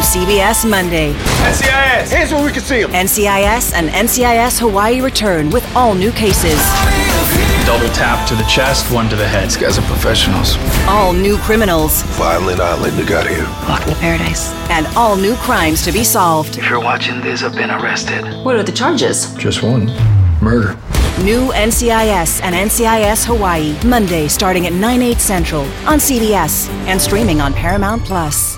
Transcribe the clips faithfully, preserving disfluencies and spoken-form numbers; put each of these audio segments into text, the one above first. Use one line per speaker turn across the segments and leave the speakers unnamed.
C B S Monday.
N C I S! Hands where we can see them!
N C I S and N C I S Hawaii return with all new cases.
Double tap to the chest, one to the head.
These guys are professionals.
All new criminals.
Violent island they got here.
Welcome to paradise. And all new crimes to be solved.
If you're watching this, I've been arrested.
What are the charges?
Just one. Murder.
New N C I S and N C I S Hawaii, Monday starting at nine, eight Central on C B S and streaming on Paramount Plus.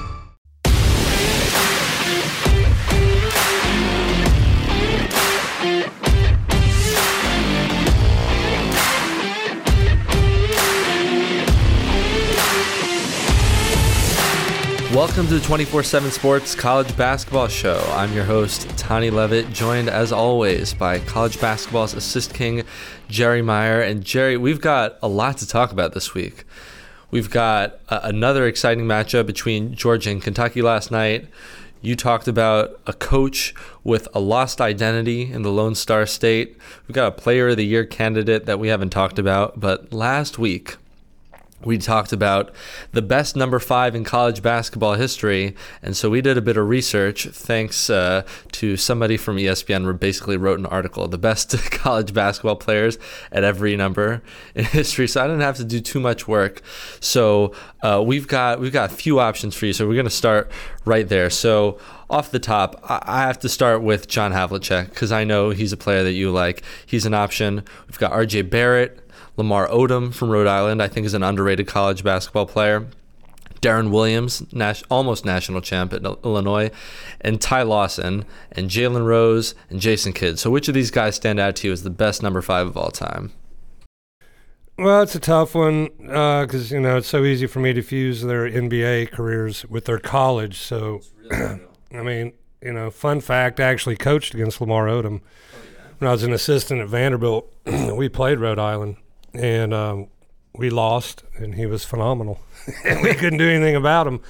Welcome to the twenty-four seven Sports College Basketball Show. I'm your host, Tani Levitt, joined as always by college basketball's assist king, Jerry Meyer. And Jerry, we've got a lot to talk about this week. We've got a- another exciting matchup between Georgia and Kentucky last night. You talked about a coach with a lost identity in the Lone Star State. We've got a Player of the Year candidate that we haven't talked about. But last week, we talked about the best number five in college basketball history, and so we did a bit of research thanks uh, to somebody from E S P N who basically wrote an article, the best college basketball players at every number in history, so I didn't have to do too much work. So uh, we've got we've got a few options for you, so we're going to start right there. So off the top, I have to start with John Havlicek because I know he's a player that you like. He's an option. We've got R J Barrett, Lamar Odom from Rhode Island, I think is an underrated college basketball player. Darren Williams, nas- almost national champ at Illinois, and Ty Lawson, and Jalen Rose, and Jason Kidd. So which of these guys stand out to you as the best number five of all time?
Well, it's a tough one because, uh, you know, it's so easy for me to fuse their N B A careers with their college. So, really I mean, you know, fun fact, I actually coached against Lamar Odom. Oh, yeah. When I was an assistant at Vanderbilt, we played Rhode Island. And um, we lost, and he was phenomenal. And we couldn't do anything about him.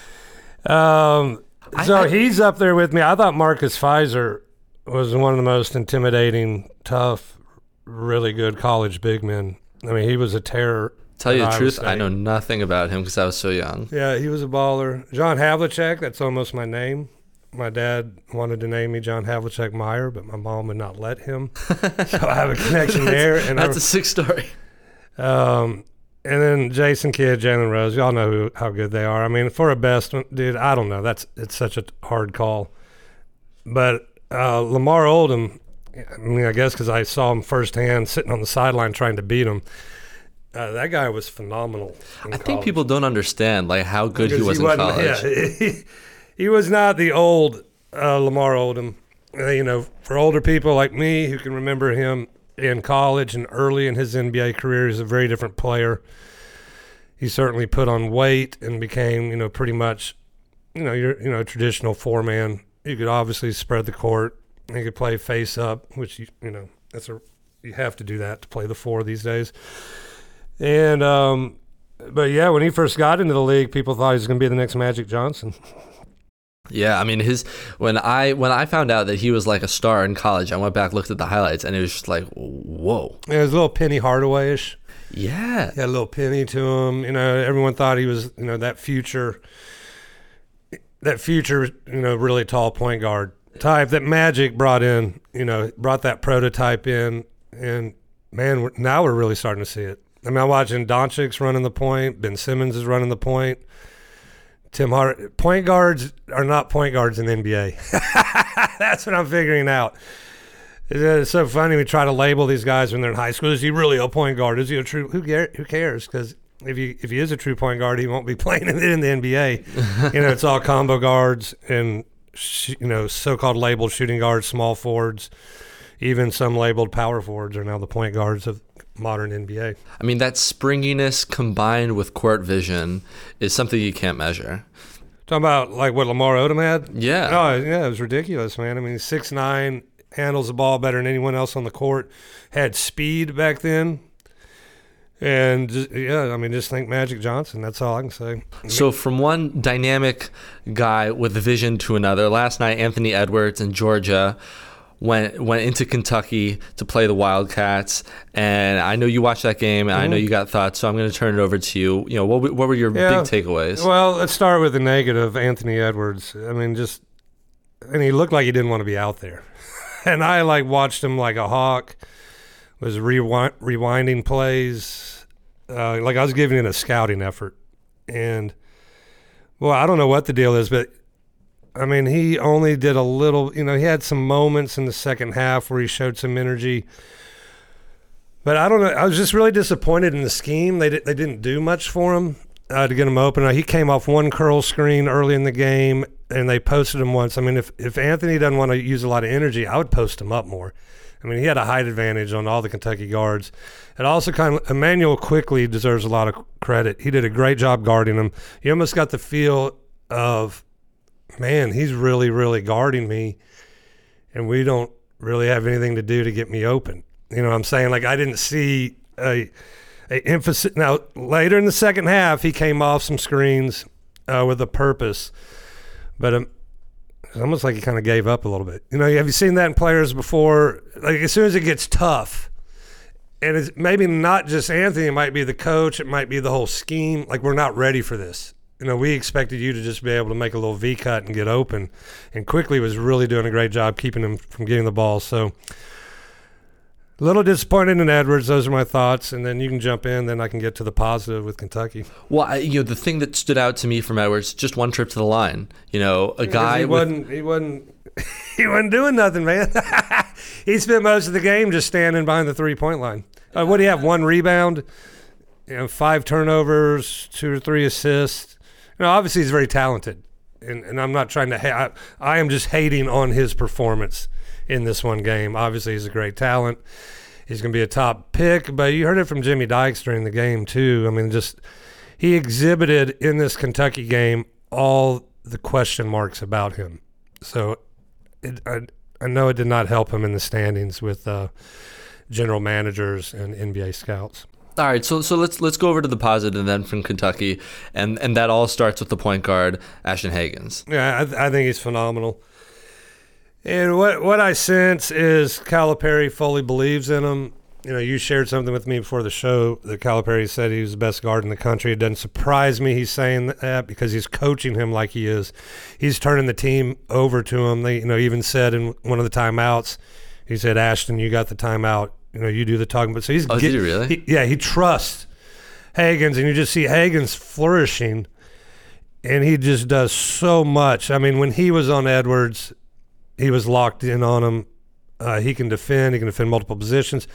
Um, so I, I, he's up there with me. I thought Marcus Fizer was one of the most intimidating, tough, really good college big men. I mean, he was a terror.
Tell you the truth, I know nothing about him because I was so young.
Yeah, he was a baller. John Havlicek, that's almost my name. My dad wanted to name me John Havlicek Meyer, but my mom would not let him. So I have a connection there. And
That's
I,
a sick story.
Um, and then Jason Kidd, Jalen Rose, y'all know who, how good they are. I mean, for a best one, dude, I don't know. That's it's such a hard call. But uh, Lamar Odom, I mean, I guess because I saw him firsthand sitting on the sideline trying to beat him. Uh, that guy was phenomenal. I
college.
think
people don't understand like how good because he was he in college.
Yeah, he, he was not the old uh, Lamar Odom. Uh, you know, for older people like me who can remember him in college and early in his N B A career, he's a very different player. He certainly put on weight and became, you know, pretty much, you know, your you know traditional four man. You could obviously spread the court. He could play face up, which you you know that's a you have to do that to play the four these days. And um, but yeah, when he first got into the league, people thought he was going to be the next Magic Johnson.
Yeah, I mean, his when I when I found out that he was like a star in college, I went back, looked at the highlights, and it was just like, whoa.
It was a little Penny Hardaway-ish.
Yeah.
He had a little penny to him. You know, everyone thought he was, you know, that future, that future, you know, really tall point guard type that Magic brought in, you know, brought that prototype in. And, man, we're, now we're really starting to see it. I mean, I'm watching Doncic's running the point. Ben Simmons is running the point. Tim Hart, point guards are not point guards in the N B A. That's what I'm figuring out. It's so funny. We try to label these guys when they're in high school. Is he really a point guard? Is he a true? Who cares? Who cares? Because if he if he is a true point guard, he won't be playing in the, in the N B A. You know, it's all combo guards and sh- you know so-called labeled shooting guards, small forwards, even some labeled power forwards are now the point guards of modern N B A.
I mean, that springiness combined with court vision is something you can't measure.
Talking about like what Lamar Odom had?
Yeah.
Oh, yeah, it was ridiculous, man. I mean, six nine, handles the ball better than anyone else on the court, had speed back then. And, just, yeah, I mean, just think Magic Johnson. That's all I can say.
So from one dynamic guy with a vision to another, last night Anthony Edwards in Georgia went went into Kentucky to play the Wildcats, and I know you watched that game, and mm-hmm. I know you got thoughts, so I'm going to turn it over to you. You know, what what were your yeah. big takeaways?
Well, let's start with the negative. Anthony Edwards. I mean, just and he looked like he didn't want to be out there, and I like watched him like a hawk. Was rewind, rewinding plays, uh, like I was giving it a scouting effort, and well, I don't know what the deal is, but. I mean, he only did a little, you know, he had some moments in the second half where he showed some energy. But I don't know. I was just really disappointed in the scheme. They, they didn't do much for him uh, to get him open. He came off one curl screen early in the game, and they posted him once. I mean, if, if Anthony doesn't want to use a lot of energy, I would post him up more. I mean, he had a height advantage on all the Kentucky guards. And also kind of, Emmanuel Quickley deserves a lot of credit. He did a great job guarding him. You almost got the feel of, man, he's really, really guarding me, and we don't really have anything to do to get me open. You know what I'm saying? Like, I didn't see a, a emphasis. Now, later in the second half, he came off some screens uh, with a purpose, but um, it's almost like he kind of gave up a little bit. You know, have you seen that in players before? Like, as soon as it gets tough, and it's maybe not just Anthony, it might be the coach, it might be the whole scheme, like, we're not ready for this. You know, we expected you to just be able to make a little V-cut and get open. And Quickley was really doing a great job keeping him from getting the ball. So a little disappointed in Edwards. Those are my thoughts. And then you can jump in. Then I can get to the positive with Kentucky.
Well, I, you know, the thing that stood out to me from Edwards, just one trip to the line. You know, a guy
he
with,
wasn't, he wasn't he wasn't doing nothing, man. He spent most of the game just standing behind the three-point line. Uh, what do you have, one rebound, you know, five turnovers, two or three assists. You know, obviously he's very talented, and, and I'm not trying to ha- – I, I am just hating on his performance in this one game. Obviously he's a great talent. He's going to be a top pick, but you heard it from Jimmy Dykes during the game too. I mean, just he exhibited in this Kentucky game all the question marks about him. So it, I, I know it did not help him in the standings with uh, general managers and N B A scouts.
All right, so so let's let's go over to the positive then from Kentucky, and, and that all starts with the point guard, Ashton Hagans.
Yeah, I, th- I think he's phenomenal. And what what I sense is Calipari fully believes in him. You know, you shared something with me before the show that Calipari said he was the best guard in the country. It doesn't surprise me he's saying that because he's coaching him like he is. He's turning the team over to him. They, you know, even said in one of the timeouts, he said, Ashton, you got the timeout. You know, you do the talking. But so he's
oh,
get,
did he really?
He, yeah, he trusts Hagans, and you just see Hagans flourishing, and he just does so much. I mean, when he was on Edwards, he was locked in on him. Uh, he can defend. He can defend multiple positions.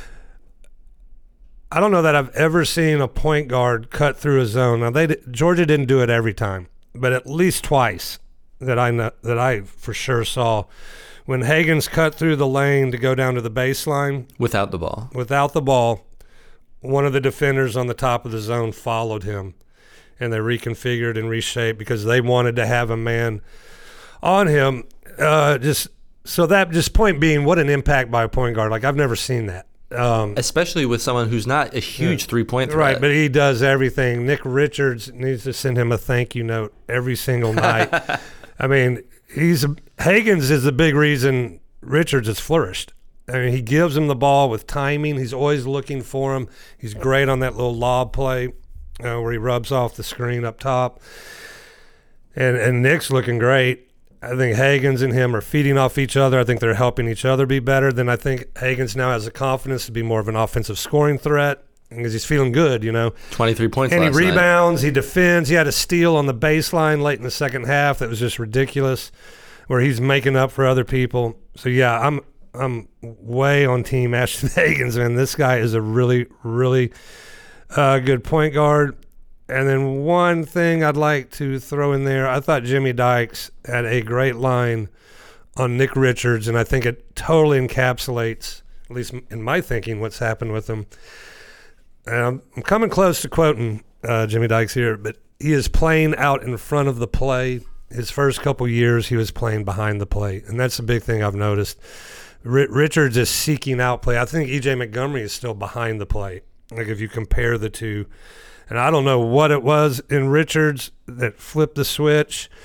I don't know that I've ever seen a point guard cut through a zone. Now, they Georgia didn't do it every time, but at least twice that I know, that I for sure saw. When Hagans cut through the lane to go down to the baseline.
Without the ball.
Without the ball, one of the defenders on the top of the zone followed him, and they reconfigured and reshaped because they wanted to have a man on him. Uh, just so that just point being, what an impact by a point guard. Like, I've never seen that. Um,
Especially with someone who's not a huge yeah, three-point threat.
Right, but he does everything. Nick Richards needs to send him a thank you note every single night. I mean, he's Hagans is the big reason Richards has flourished. I mean, he gives him the ball with timing. He's always looking for him. He's great on that little lob play uh, where he rubs off the screen up top. And and Nick's looking great. I think Hagans and him are feeding off each other. I think they're helping each other be better. Then I think Hagans now has the confidence to be more of an offensive scoring threat because he's feeling good, you know.
twenty-three points
and
last
he rebounds,
night.
He defends. He had a steal on the baseline late in the second half that was just ridiculous, where he's making up for other people. So, yeah, I'm I'm way on team Ashton Hagans, man. This guy is a really, really uh, good point guard. And then one thing I'd like to throw in there, I thought Jimmy Dykes had a great line on Nick Richards, and I think it totally encapsulates, at least in my thinking, what's happened with him. And I'm, I'm coming close to quoting uh, Jimmy Dykes here, but he is playing out in front of the play. His first couple years, he was playing behind the play, and that's a big thing I've noticed. R- Richards is seeking out play. I think E J Montgomery is still behind the play, like if you compare the two. And I don't know what it was in Richards that flipped the switch.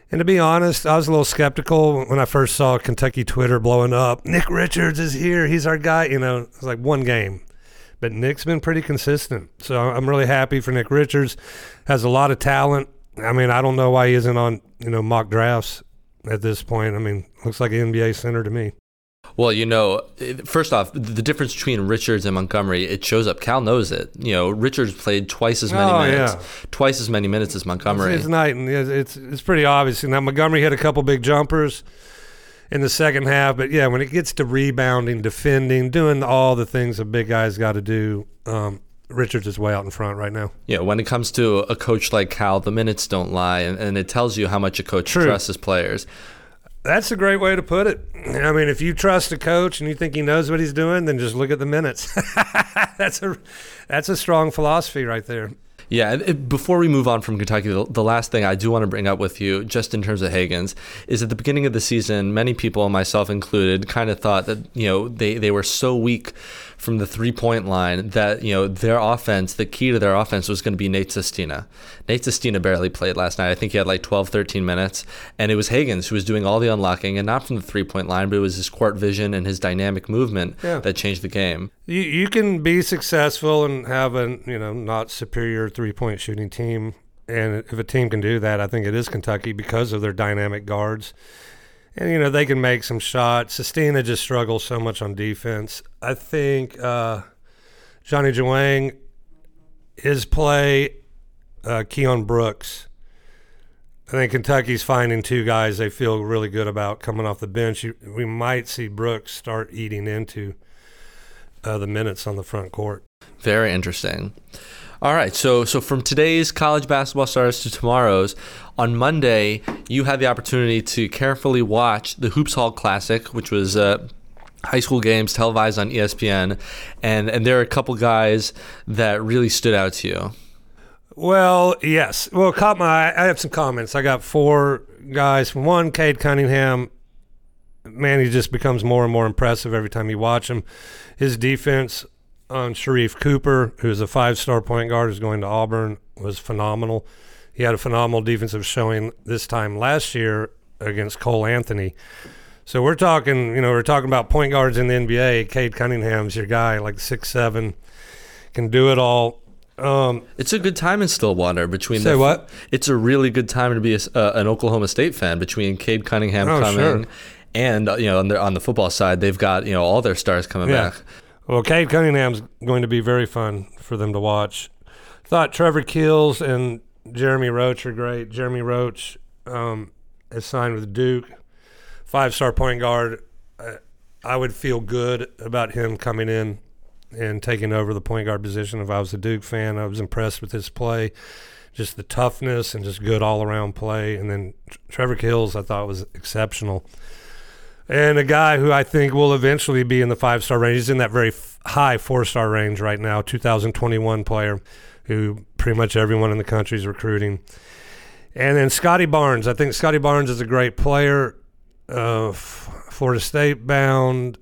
And to be honest, I was a little skeptical when I first saw Kentucky Twitter blowing up. Nick Richards is here. He's our guy. You know, it's like one game. But Nick's been pretty consistent. So I'm really happy for Nick Richards. Has a lot of talent. I mean, I don't know why he isn't on, you know, mock drafts at this point. I mean, looks like an N B A center to me.
Well, you know, first off, the difference between Richards and Montgomery, it shows up. Cal knows it. You know, Richards played twice as many
oh,
minutes,
yeah.
twice as many minutes as Montgomery.
It's, it's night, and it's it's pretty obvious. Now Montgomery hit a couple big jumpers in the second half, but yeah, when it gets to rebounding, defending, doing all the things a big guy's got to do, um, Richards is way out in front right now.
Yeah, when it comes to a coach like Cal, the minutes don't lie, and, and it tells you how much a coach
True.
trusts his players.
That's a great way to put it. I mean, if you trust a coach and you think he knows what he's doing, then just look at the minutes. that's a that's a strong philosophy right there.
Yeah, it, before we move on from Kentucky, the, the last thing I do want to bring up with you, just in terms of Hagans, is at the beginning of the season, many people, myself included, kind of thought that, you know, they, they were so weak from the three-point line that, you know, their offense, the key to their offense was going to be Nate Sestina. Nate Sestina barely played last night. I think he had like twelve, thirteen minutes, and it was Hagans who was doing all the unlocking, and not from the three-point line, but it was his court vision and his dynamic movement yeah. that changed the game.
You you can be successful and have a, you know, not superior three-point shooting team, and if a team can do that, I think it is Kentucky because of their dynamic guards. And, you know, they can make some shots. Sestina just struggles so much on defense. I think uh, Johnny Jwang, his play, uh, Keon Brooks. I think Kentucky's finding two guys they feel really good about coming off the bench. You, we might see Brooks start eating into uh, the minutes on the front court.
Very interesting. All right, so so from today's college basketball stars to tomorrow's, on Monday, you had the opportunity to carefully watch the Hoops Hall Classic, which was uh, high school games televised on E S P N, and, and there are a couple guys that really stood out to you.
Well, yes. Well, caught my eye. I have some comments. I got four guys. One, Cade Cunningham. Man, he just becomes more and more impressive every time you watch him. His defense on Sharif Cooper, who's a five-star point guard who's going to Auburn, was phenomenal. He had a phenomenal defensive showing this time last year against Cole Anthony. So we're talking, you know, we're talking about point guards in the N B A. Cade Cunningham's your guy, like six seven, can do it all. Um,
it's a good time in Stillwater between.
Say
the,
what?
It's a really good time to be a, uh, an Oklahoma State fan between Cade Cunningham
oh,
coming
sure.
and uh, you know on the on the football side they've got you know all their stars coming
yeah.
back.
Well, Cade Cunningham's going to be very fun for them to watch. Thought Trevor Keels and Jeremy Roach are great. Jeremy Roach um, is signed with Duke, five-star point guard. I, I would feel good about him coming in and taking over the point guard position if I was a Duke fan. I was impressed with his play, just the toughness and just good all-around play. And then Trevor Keels I thought was exceptional. And a guy who I think will eventually be in the five-star range. He's in that very f- high four-star range right now, two thousand twenty-one player who pretty much everyone in the country is recruiting. And then Scotty Barnes. I think Scotty Barnes is a great player, uh, Florida State bound,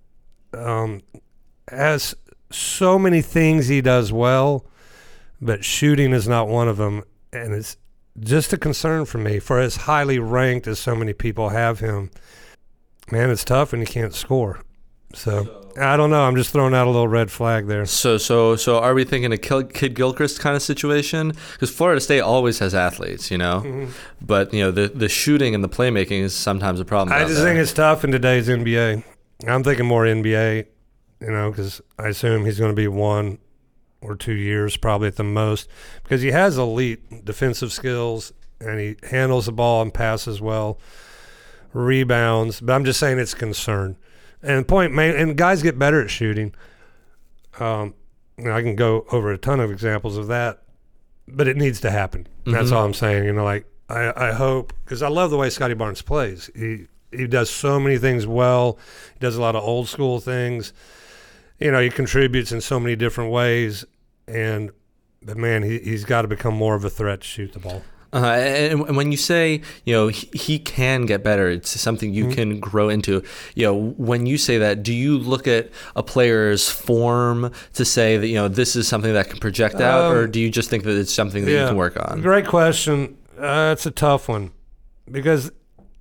um, has so many things he does well, but shooting is not one of them. And it's just a concern for me for as highly ranked as so many people have him. Man, it's tough when you can't score. So, so I don't know. I'm just throwing out a little red flag there.
So, so, so, are we thinking a Kid Gilchrist kind of situation? Because Florida State always has athletes, you know, mm-hmm. but you know the the shooting and the playmaking is sometimes a problem.
I just
there.
think it's tough in today's N B A. I'm thinking more N B A, you know, because I assume he's going to be one or two years probably at the most, because he has elite defensive skills and he handles the ball and passes well. Rebounds, but I'm just saying it's a concern. And point, man, and guys get better at shooting. Um, you know, I can go over a ton of examples of that, but it needs to happen. Mm-hmm. That's all I'm saying. You know, like I, I hope, because I love the way Scotty Barnes plays. He he does so many things well. He does a lot of old school things. You know, he contributes in so many different ways. And but man, he he's got to become more of a threat to shoot the ball.
Uh, and, and when you say, you know, he, he can get better, it's something you mm-hmm. can grow into. You know, when you say that, do you look at a player's form to say that, you know, this is something that can project out, um, or do you just think that it's something that
yeah,
you can work on?
Great question. Uh, it's a tough one. because,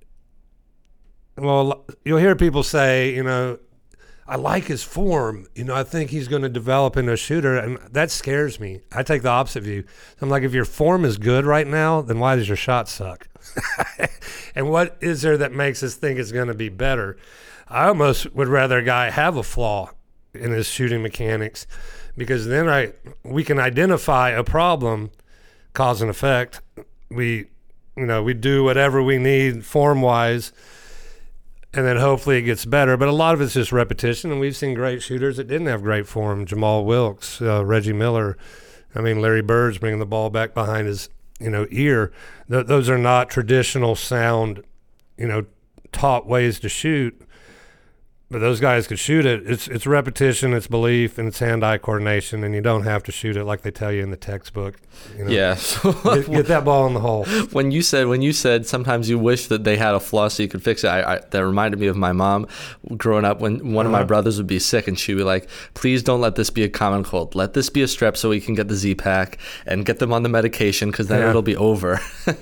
well, you'll hear people say, you know, I like his form. You know, I think he's going to develop into a shooter, and that scares me. I take the opposite view. I'm like, if your form is good right now, then why does your shot suck? And what is there that makes us think it's going to be better? I almost would rather a guy have a flaw in his shooting mechanics, because then I we can identify a problem, cause and effect. We, you know, we do whatever we need form-wise, and then hopefully it gets better. But a lot of it's just repetition, and we've seen great shooters that didn't have great form. Jamal Wilkes, uh, Reggie Miller. I mean, Larry Bird's bringing the ball back behind his, you know, ear. Th- those are not traditional sound, you know, taught ways to shoot. But those guys could shoot it. It's it's repetition, it's belief, and it's hand-eye coordination, and you don't have to shoot it like they tell you in the textbook. You know?
Yeah.
get, get that ball in the hole.
When you said when you said sometimes you wish that they had a flaw so you could fix it, I, I, that reminded me of my mom growing up. When one uh-huh. of my brothers would be sick, and she'd be like, "Please don't let this be a common cold. Let this be a strep so we can get the Z-Pack and get them on the medication, because then yeah. it'll be over."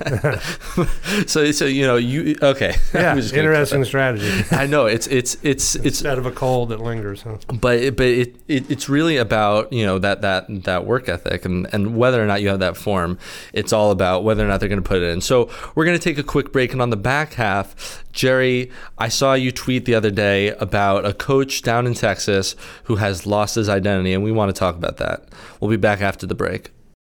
so so you know you okay.
Yeah, interesting strategy.
I know it's it's it's it's
instead of a cold that lingers, huh?
But it, but it, it it's really about, you know, that that that work ethic, and and whether or not you have that form. It's all about whether or not they're going to put it in. So we're going to take a quick break, and on the back half, Jerry, I saw you tweet the other day about a coach down in Texas who has lost his identity, and we want to talk about that. We'll be back after the break.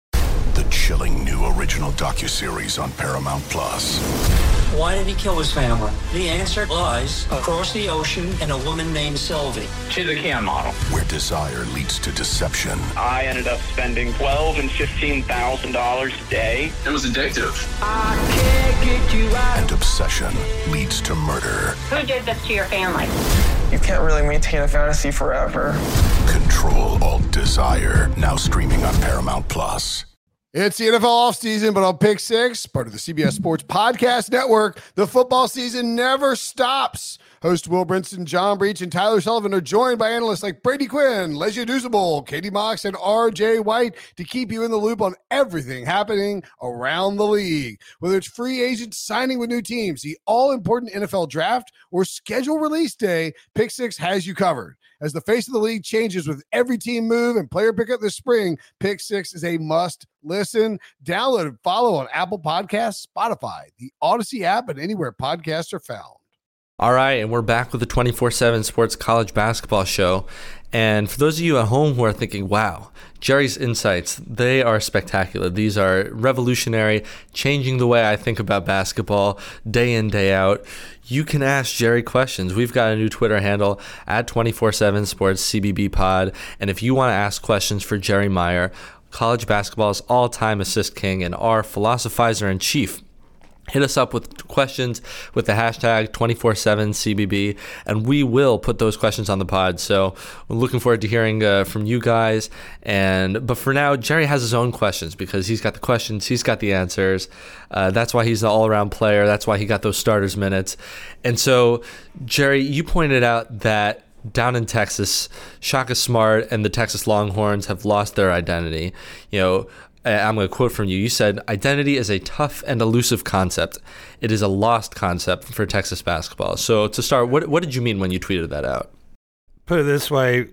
The chilling new original docuseries on Paramount Plus.
Why did he kill his family? The answer lies across the ocean in a woman named Sylvie.
She's a Can model.
Where desire leads to deception.
I ended up spending twelve and fifteen thousand dollars a day.
It was addictive.
I can't get you out.
And obsession leads to murder.
Who did this to your family?
You can't really maintain a fantasy forever.
Control Alt Desire. Now streaming on Paramount Plus.
It's the N F L offseason, but on Pick Six, part of the C B S Sports Podcast Network, the football season never stops. Host Will Brinson, John Breach, and Tyler Sullivan are joined by analysts like Brady Quinn, Lesia Dusable, Katie Mox, and R J White to keep you in the loop on everything happening around the league. Whether it's free agents signing with new teams, the all-important N F L draft, or schedule release day, Pick Six has you covered. As the face of the league changes with every team move and player pickup this spring, Pick Six is a must listen. Download and follow on Apple Podcasts, Spotify, the Odyssey app, and anywhere podcasts are found.
All right, and we're back with the twenty-four seven Sports College Basketball Show. And for those of you at home who are thinking, wow, Jerry's insights, they are spectacular. These are revolutionary, changing the way I think about basketball day in, day out. You can ask Jerry questions. We've got a new Twitter handle at twenty-four seven Sports C B B Pod. And if you want to ask questions for Jerry Meyer, college basketball's all-time assist king and our philosophizer-in-chief, hit us up with questions with the hashtag twenty-four seven C B B, and we will put those questions on the pod. So we're looking forward to hearing uh, from you guys. And but for now, Jerry has his own questions because he's got the questions, he's got the answers. Uh, that's why he's the all-around player. That's why he got those starters minutes. And so, Jerry, you pointed out that down in Texas, Shaka Smart and the Texas Longhorns have lost their identity. You know, I'm going to quote from you. You said, identity is a tough and elusive concept. It is a lost concept for Texas basketball. So to start, what what did you mean when you tweeted that out?
Put it this way,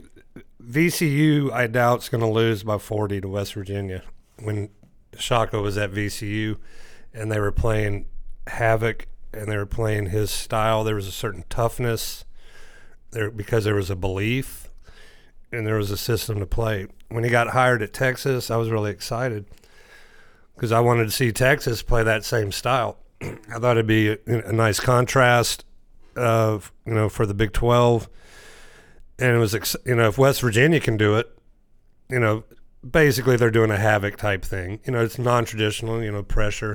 V C U, I doubt, is going to lose by forty to West Virginia. When Shaka was at V C U and they were playing havoc and they were playing his style, there was a certain toughness there because there was a belief and there was a system to play. When he got hired at Texas, I was really excited because I wanted to see Texas play that same style. I thought it'd be a, a nice contrast of, you know, for the Big twelve. And it was, you know, if West Virginia can do it, you know, basically they're doing a havoc type thing. You know, it's non-traditional, you know, pressure,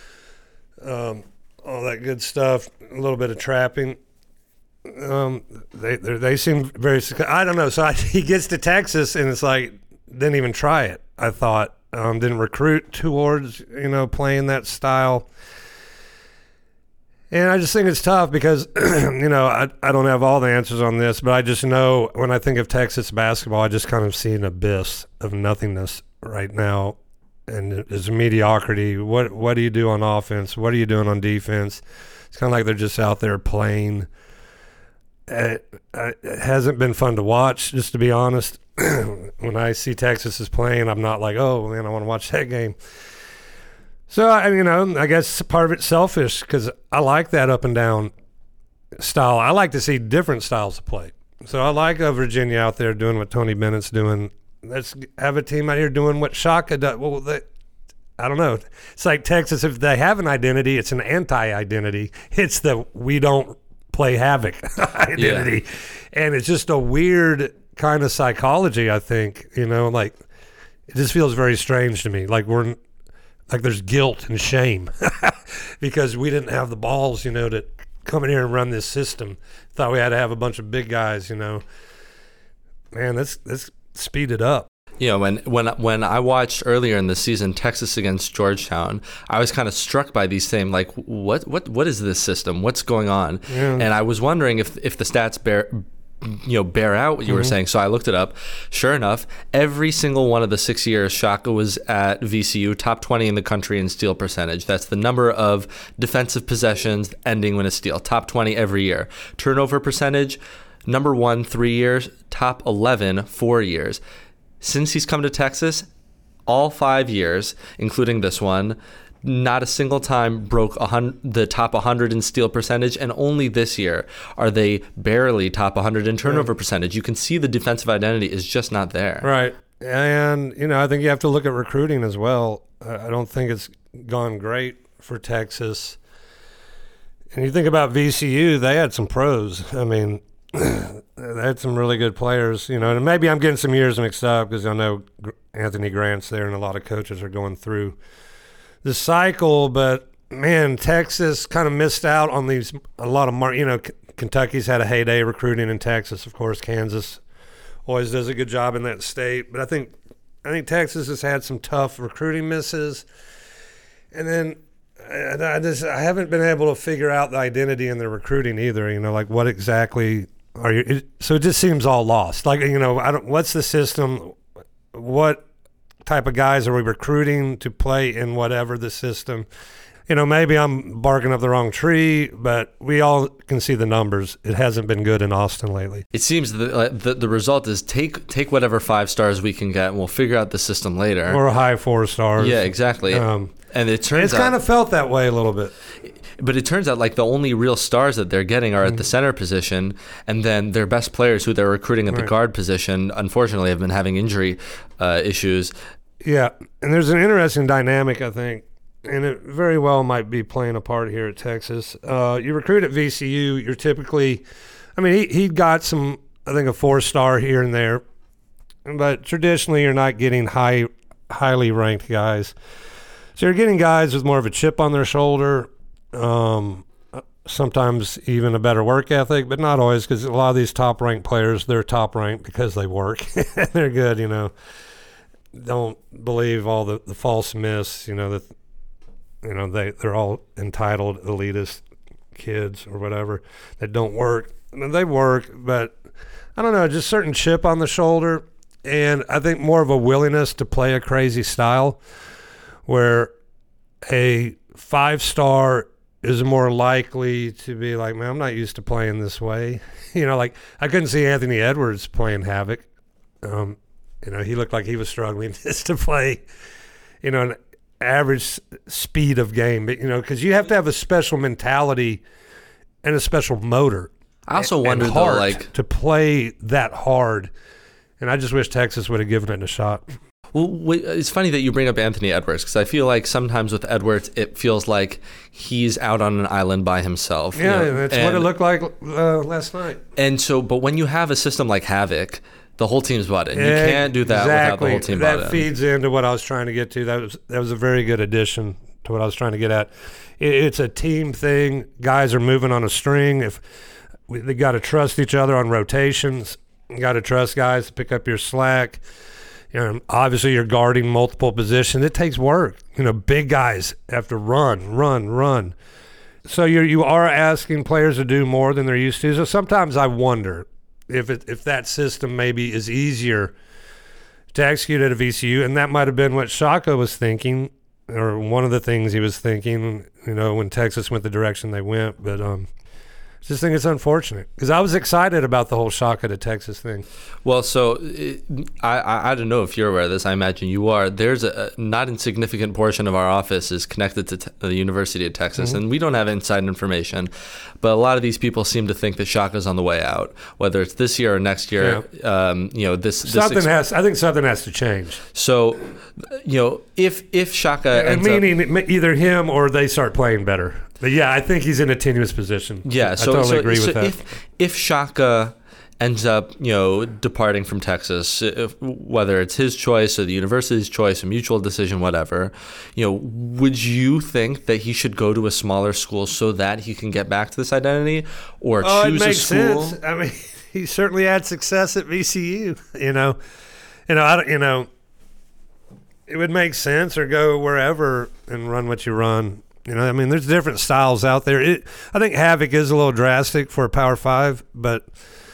um, all that good stuff, a little bit of trapping. Um, they they seem very. I don't know. So I, he gets to Texas and it's like didn't even try it. I thought um, didn't recruit towards you know playing that style, and I just think it's tough because you know I I don't have all the answers on this, but I just know when I think of Texas basketball, I just kind of see an abyss of nothingness right now, and is mediocrity. What what do you do on offense? What are you doing on defense? It's kind of like they're just out there playing. It, it hasn't been fun to watch, just to be honest. When I see Texas is playing, I'm not like, oh, man, I want to watch that game. So, I, you know, I guess part of it's selfish because I like that up and down style. I like to see different styles of play. So I like uh, Virginia out there doing what Tony Bennett's doing. Let's have a team out here doing what Shaka does. Well, they, I don't know. It's like Texas, if they have an identity, it's an anti-identity. It's the we don't play havoc identity. Yeah. And it's just a weird kind of psychology, I think. You know, like it just feels very strange to me. Like we're like there's guilt and shame because we didn't have the balls, you know, to come in here and run this system. Thought we had to have a bunch of big guys, you know. Man, let's let's speed it up.
You know, when when when I watched earlier in the season Texas against Georgetown, I was kind of struck by these same, like, what what what is this system? What's going on? Yeah. And I was wondering if if the stats bear you know bear out what you mm-hmm. were saying. So I looked it up. Sure enough, every single one of the six years Shaka was at V C U, top twenty in the country in steal percentage. That's the number of defensive possessions ending with a steal. Top twenty every year. Turnover percentage, number one three years, top eleven four years. Since he's come to Texas, all five years, including this one, not a single time broke a hun- the top one hundred in steal percentage, and only this year are they barely top one hundred in turnover right. percentage. You can see the defensive identity is just not there.
Right. And, you know, I think you have to look at recruiting as well. I don't think it's gone great for Texas. And you think about V C U, they had some pros. I mean, they had some really good players, you know, and maybe I'm getting some years mixed up because I know Anthony Grant's there and a lot of coaches are going through the cycle, but man, Texas kind of missed out on these, a lot of, mar- you know, K- Kentucky's had a heyday recruiting in Texas, of course. Kansas always does a good job in that state, but I think, I think Texas has had some tough recruiting misses, and then I, I just, I haven't been able to figure out the identity in the recruiting either, you know, like what exactly are you, it, so it just seems all lost. Like, you know, I don't, what's the system? What type of guys are we recruiting to play in whatever the system? You know, maybe I'm barking up the wrong tree, but we all can see the numbers. It hasn't been good in Austin lately.
It seems that uh, the, the result is take take whatever five stars we can get, and we'll figure out the system later.
Or a high four stars.
Yeah, exactly. Um, and it turns
it's
out...
It's kind of felt that way a little bit.
But it turns out like the only real stars that they're getting are at the center position, and then their best players who they're recruiting at right. the guard position, unfortunately, have been having injury uh, issues.
Yeah, and there's an interesting dynamic, I think, and it very well might be playing a part here at Texas. Uh, you recruit at V C U, you're typically, I mean, he, he got some, I think, a four-star here and there, but traditionally you're not getting high, highly ranked guys. So you're getting guys with more of a chip on their shoulder, um, sometimes even a better work ethic, but not always, because a lot of these top-ranked players, they're top-ranked because they work. They're good, you know. Don't believe all the, the false myths, you know, that, you know, they, they're all entitled elitist kids or whatever that don't work. I mean, they work, but I don't know, just certain chip on the shoulder, and I think more of a willingness to play a crazy style where a five-star is more likely to be like, man, I'm not used to playing this way. You know, like I couldn't see Anthony Edwards playing havoc. Um, you know, he looked like he was struggling just to play, you know, an average speed of game. But, you know, because you have to have a special mentality and a special motor.
I also wonder, though, like
to play that hard. And I just wish Texas would have given it a shot.
Well, it's funny that you bring up Anthony Edwards, because I feel like sometimes with Edwards, it feels like he's out on an island by himself.
Yeah,
you know?
that's
and,
what it looked like uh, last night.
And so, but when you have a system like Havoc, the whole team's bought in. You can't do that
exactly.
without the whole team
that
bought in.
That feeds into what I was trying to get to. That was that was a very good addition to what I was trying to get at. It, it's a team thing. Guys are moving on a string. If we, they got to trust each other on rotations. You got to trust guys to pick up your slack. You know, obviously you're guarding multiple positions. It takes work. You know, big guys have to run, run, run. So you you are asking players to do more than they're used to. So sometimes I wonder if it, if that system maybe is easier to execute at a V C U, and that might have been what Shaka was thinking, or one of the things he was thinking, you know, when Texas went the direction they went. But um, I just think it's unfortunate because I was excited about the whole Shaka to Texas thing.
Well, so it, I, I I don't know if you're aware of this. I imagine you are. There's a not insignificant portion of our office is connected to te- the University of Texas, mm-hmm. and we don't have inside information. But a lot of these people seem to think that Shaka's on the way out, whether it's this year or next year. Yeah. Um, you know, this
something
this ex-
has. I think something has to change.
So, you know, if if Shaka,
and meaning up, either him or they start playing better. But yeah, I think he's in a tenuous position.
Yeah, so
I totally
so,
agree
so
with that.
If, if Shaka ends up, you know, departing from Texas, if, whether it's his choice or the university's choice, a mutual decision, whatever, you know, would you think that he should go to a smaller school so that he can get back to this identity, or
oh,
choose
it makes
a school?
Sense. I mean, he certainly had success at V C U. You know, you know, I don't, you know, it would make sense, or go wherever and run what you run. You know, I mean, there's different styles out there. It, I think Havoc is a little drastic for a Power Five, but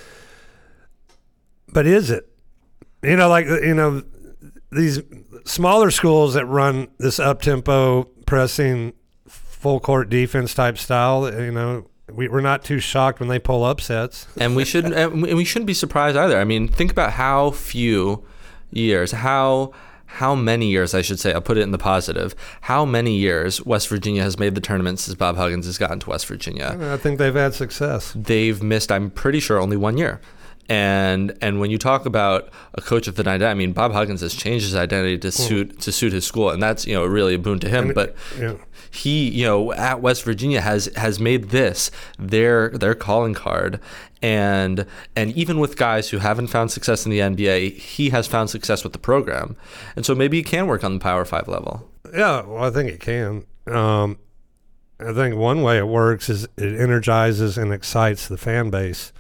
but is it? You know, like, you know, these smaller schools that run this up-tempo, pressing, full-court defense type style, you know, we, we're not too shocked when they pull upsets.
And we shouldn't, and we shouldn't be surprised either. I mean, think about how few years, how... How many years, I should say, I'll put it in the positive, how many years West Virginia has made the tournament since Bob Huggins has gotten to West Virginia?
I think they've had success.
They've missed, I'm pretty sure, only one year. And and when you talk about a coach with an identity, I mean, Bob Huggins has changed his identity to suit to suit his school, and that's, you know, really a boon to him.
And,
but
yeah.
he, you know, at West Virginia has has made this their their calling card. And and even with guys who haven't found success in the N B A, he has found success with the program. And so maybe he can work on the Power Five level.
Yeah, well, I think it can. Um, I think one way it works is it energizes and excites the fan base.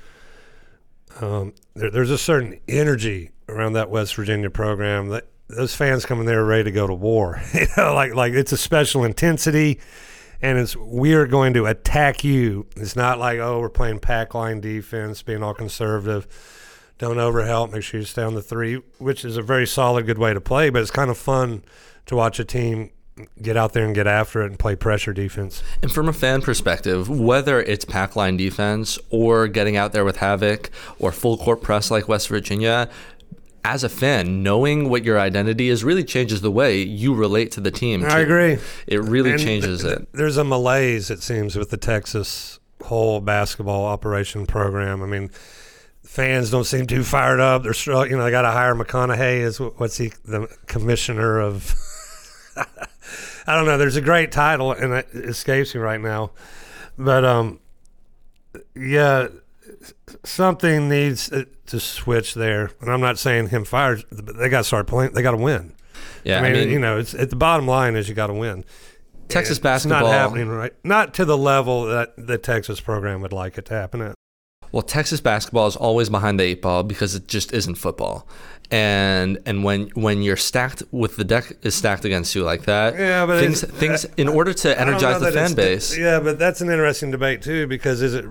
Um, there, there's a certain energy around that West Virginia program that those fans come in there ready to go to war. You know, like like it's a special intensity. And it's, we're going to attack you. It's not like, oh, we're playing pack line defense, being all conservative. Don't overhelp. Make sure you stay on the three, which is a very solid, good way to play. But it's kind of fun to watch a team get out there and get after it and play pressure defense.
And from a fan perspective, whether it's pack line defense or getting out there with Havoc or full court press like West Virginia, as a fan, knowing what your identity is really changes the way you relate to the team.
I agree.
It really
and
changes
th-
it.
There's a malaise, it seems, with the Texas whole basketball operation program. I mean, fans don't seem too fired up. They're, you know, they got to hire McConaughey as what's he, the commissioner of. I don't know. There's a great title, and it escapes me right now. But um, yeah. Something needs to switch there, and I'm not saying him fired. But they got to start playing. They got to win.
Yeah,
I mean,
I mean,
you know, it's at the bottom line is you got to win.
Texas
it's
basketball
not happening right, not to the level that the Texas program would like it to happen at.
Well, Texas basketball is always behind the eight ball because it just isn't football, and and when when you're stacked with the deck is stacked against you like that,
yeah, but
things things in order to energize the fan base.
Yeah, but that's an interesting debate too, because is it?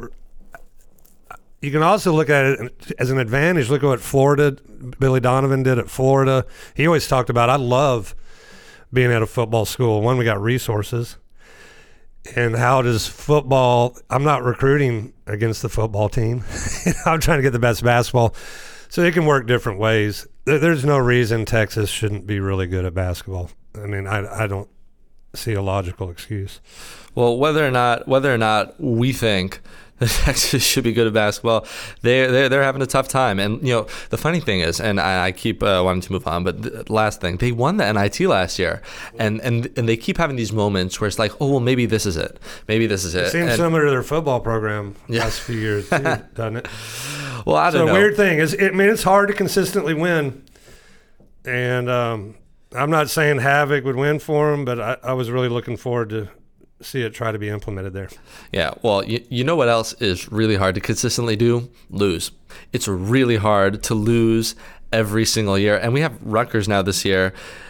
You can also look at it as an advantage. Look at what Florida, Billy Donovan did at Florida. He always talked about, I love being at a football school. One, we got resources. And how does football, I'm not recruiting against the football team. I'm trying to get the best basketball. So it can work different ways. There's no reason Texas shouldn't be really good at basketball. I mean, I, I don't see a logical excuse.
Well, whether or not whether or not we think Texas should be good at basketball, they're, they're, they're having a tough time. And, you know, the funny thing is, and I, I keep uh, wanting to move on, but the last thing, they won the N I T last year. And, and and they keep having these moments where it's like, oh, well, maybe this is it. Maybe this is it.
It seems
and,
similar to their football program
yeah.
last few years, too, doesn't it?
Well, I don't
so
know.
So weird thing is, I mean, it's hard to consistently win. And um, I'm not saying Havoc would win for them, but I, I was really looking forward to see it try to be implemented there.
Yeah, well, you, you know what else is really hard to consistently do? Lose. It's really hard to lose every single year. And we have Rutgers now this year.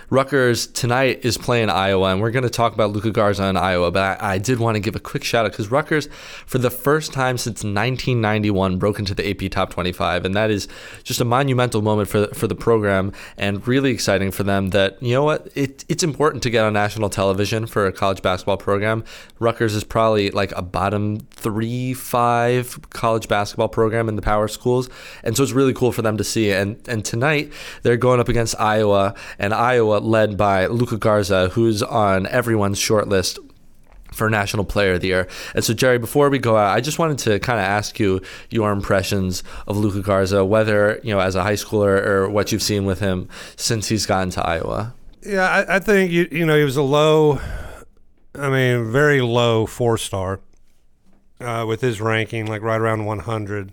Rutgers tonight is playing Iowa, and we're going to talk about Luka Garza in Iowa, but I, I did want to give a quick shout out because Rutgers, for the first time since nineteen ninety-one, broke into the A P Top twenty-five, and that is just a monumental moment for for the program and really exciting for them that, you know what, it, it's important to get on national television for a college basketball program. Rutgers is probably like a bottom three, five college basketball program in the power schools, and so it's really cool for them to see. And, and tonight, they're going up against Iowa, and Iowa led by Luka Garza, who's on everyone's short list for National Player of the Year. And so, Jerry, before we go out, I just wanted to kind of ask you your impressions of Luka Garza, whether, you know, as a high schooler or what you've seen with him since he's gotten to Iowa.
Yeah, I, I think, you, you know, he was a low, I mean, very low four-star uh, with his ranking, like right around one hundred,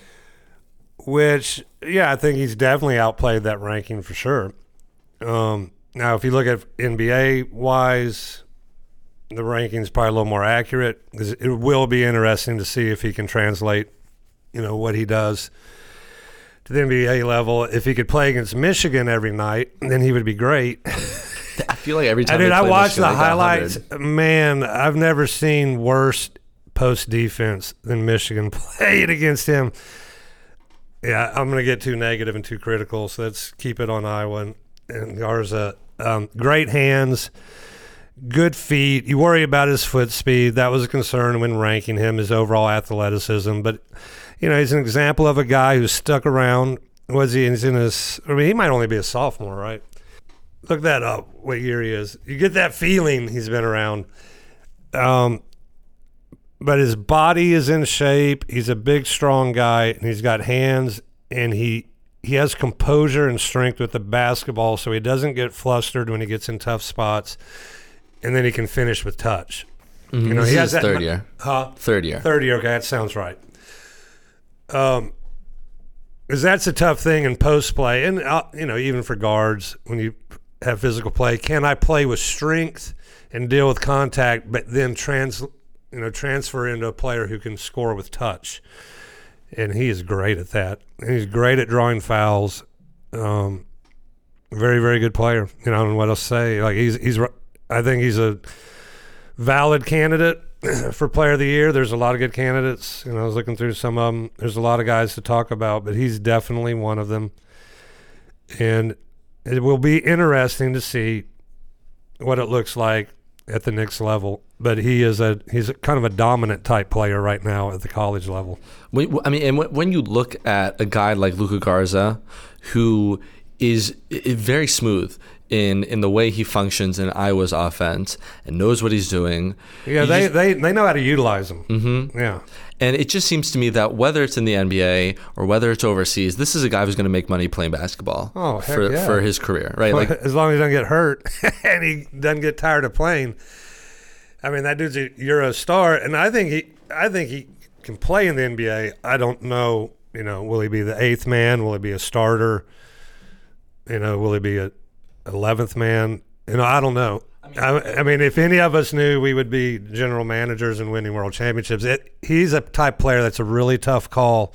which, yeah, I think he's definitely outplayed that ranking for sure. Um, now, if you look at N B A-wise, the ranking's probably a little more accurate because it will be interesting to see if he can translate, you know, what he does to the N B A level. If he could play against Michigan every night, then he would be great.
I feel like every time
I, dude, I watched
Michigan,
the highlights. Man, I've never seen worse post defense than Michigan played against him. Yeah, I'm going to get too negative and too critical, so let's keep it on Iowa and, and Garza. Um, great hands, good feet. You worry about his foot speed. That was a concern when ranking him, his overall athleticism. But, you know, he's an example of a guy who's stuck around. Was he? He's in his – I mean, he might only be a sophomore, right? Look that up, what year he is. You get that feeling he's been around. Um, but his body is in shape. He's a big, strong guy, and he's got hands, and he he has composure and strength with the basketball, so he doesn't get flustered when he gets in tough spots, and then he can finish with touch.
Mm-hmm.
You know,
this
he
is
has that
third year.
Huh?
Third year.
Third year. Okay, that sounds right. Um, because that's a tough thing in post play, and uh, you know, even for guards when you have physical play, can I play with strength and deal with contact, but then trans, you know, transfer into a player who can score with touch? And he is great at that. And he's great at drawing fouls. Um, very, very good player. You know, I don't know what else to say. Like he's, he's. I think he's a valid candidate for Player of the Year. There's a lot of good candidates. You know, I was looking through some of them. There's a lot of guys to talk about, but he's definitely one of them. And it will be interesting to see what it looks like at the next level. But he is a he's a kind of a dominant type player right now at the college level.
I mean, and when you look at a guy like Luka Garza, who is very smooth in, in the way he functions in Iowa's offense and knows what he's doing.
Yeah, they, just, they, they know how to utilize him.
Mm-hmm.
Yeah.
And it just seems to me that whether it's in the N B A or whether it's overseas, this is a guy who's going to make money playing basketball
oh, heck
for,
yeah.
for his career, right?
Well,
like
as long as he doesn't get hurt and he doesn't get tired of playing. I mean, that dude's a Euro star, and I think he I think he can play in the N B A. I don't know, you know, will he be the eighth man? Will he be a starter? You know, will he be a eleventh man? You know, I don't know. I mean, I, I mean, if any of us knew we would be general managers and winning world championships, it, he's a type player that's a really tough call.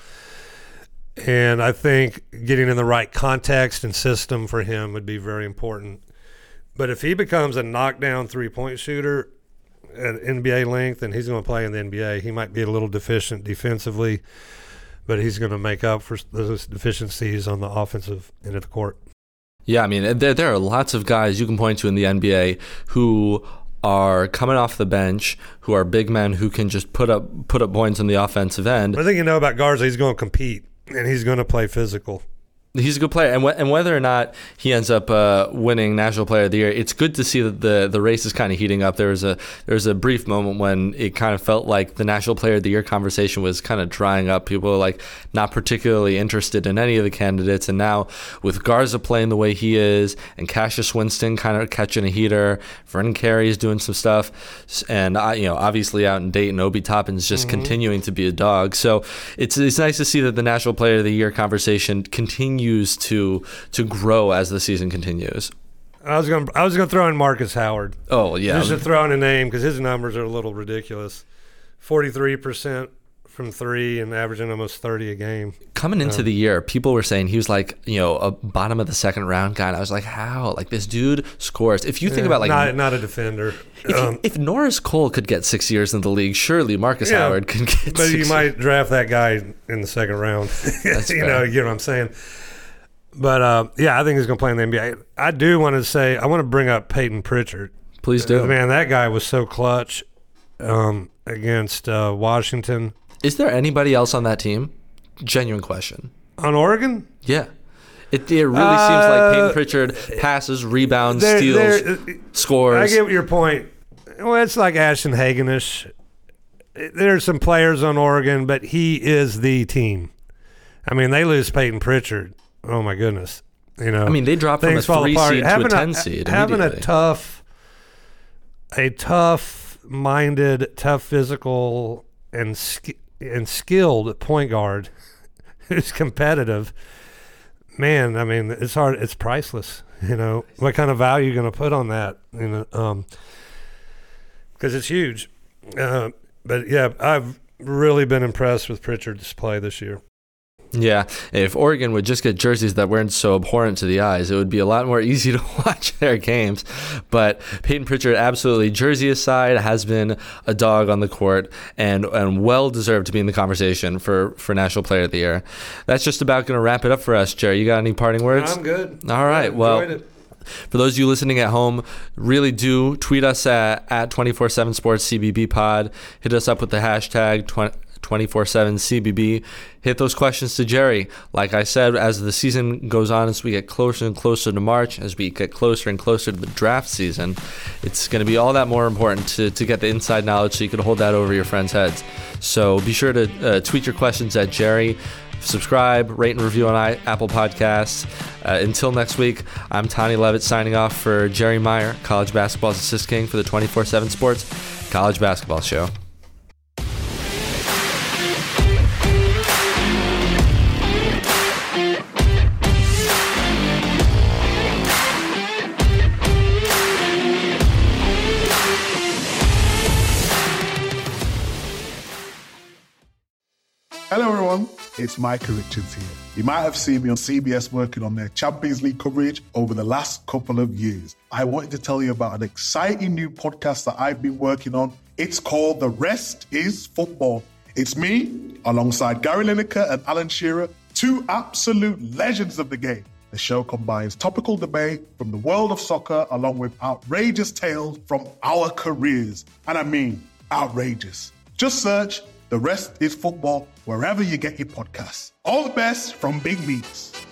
And I think getting in the right context and system for him would be very important. But if he becomes a knockdown three-point shooter at N B A length, and he's going to play in the N B A, he might be a little deficient defensively, but he's going to make up for those deficiencies on the offensive end of the court.
Yeah, I mean, there there are lots of guys you can point to in the N B A who are coming off the bench, who are big men who can just put up put up points on the offensive end.
I think you know about Garza, he's going to compete, and he's going to play physical.
He's a good player, and wh- and whether or not he ends up uh, winning National Player of the Year, it's good to see that the, the race is kind of heating up. There was a there was a brief moment when it kind of felt like the National Player of the Year conversation was kind of drying up. People were like not particularly interested in any of the candidates, and now with Garza playing the way he is, and Cassius Winston kind of catching a heater, Vernon Carey is doing some stuff, and I, you know, obviously out in Dayton, Obi Toppin's just mm-hmm. continuing to be a dog. So it's it's nice to see that the National Player of the Year conversation continues to to grow as the season continues.
I was gonna I was gonna throw in Marcus Howard.
Oh yeah,
just to throw in a name because his numbers are a little ridiculous. Forty-three percent from three and averaging almost thirty a game.
Coming into um, the year, people were saying he was like, you know, a bottom of the second round guy. And I was like, how? Like, this dude scores. If you think
yeah,
about like
not, not a defender.
If, um, if Norris Cole could get six years in the league, surely Marcus
yeah,
Howard could get.
But
six
you
years.
might draft that guy in the second round.
That's
you
fair.
know, you know what I'm saying. But uh, yeah, I think he's going to play in the N B A. I do want to say I want to bring up Peyton Pritchard.
Please do.
Uh, man, that guy was so clutch um, against uh, Washington.
Is there anybody else on that team? Genuine question.
On Oregon?
Yeah. It, it really
uh,
seems like Peyton Pritchard passes, rebounds,
they're,
steals,
they're,
scores.
I get your point. Well, it's like Ashton Hagenish. There's some players on Oregon, but he is the team. I mean, they lose Peyton Pritchard. Oh, my goodness. You know,
I mean, they dropped from a three seed to a ten seed.
Having a tough, a tough-minded, tough physical, and sk- and skilled point guard who's competitive, man, I mean, it's hard. It's priceless. You know, what kind of value are you going to put on that? You know, um, because it's huge. Uh, but yeah, I've really been impressed with Pritchard's play this year.
Yeah, if Oregon would just get jerseys that weren't so abhorrent to the eyes, it would be a lot more easy to watch their games. But Peyton Pritchard, absolutely, jersey aside, has been a dog on the court and and well deserved to be in the conversation for, for National Player of the Year. That's just about going to wrap it up for us, Jerry. You got any parting words?
I'm good.
All right,
yeah,
well.
It.
For those of you listening at home, really do tweet us at, at twenty-four seven Sports C B B Pod. Hit us up with the hashtag twenty-four seven C B B. Hit those questions to Jerry. Like I said, as the season goes on, as we get closer and closer to March, as we get closer and closer to the draft season, it's going to be all that more important to, to get the inside knowledge so you can hold that over your friends' heads. So be sure to uh, tweet your questions at Jerry. Subscribe, rate, and review on I- Apple Podcasts. Uh, until next week, I'm Tony Levitt signing off for Jerry Meyer, college basketball's assist king for the twenty-four seven Sports College Basketball Show.
Hello everyone, it's Micah Richards here. You might have seen me on C B S working on their Champions League coverage over the last couple of years. I wanted to tell you about an exciting new podcast that I've been working on. It's called The Rest is Football. It's me, alongside Gary Lineker and Alan Shearer, two absolute legends of the game. The show combines topical debate from the world of soccer along with outrageous tales from our careers. And I mean outrageous. Just search The Rest is Football wherever you get your podcasts. All the best from Big Meats.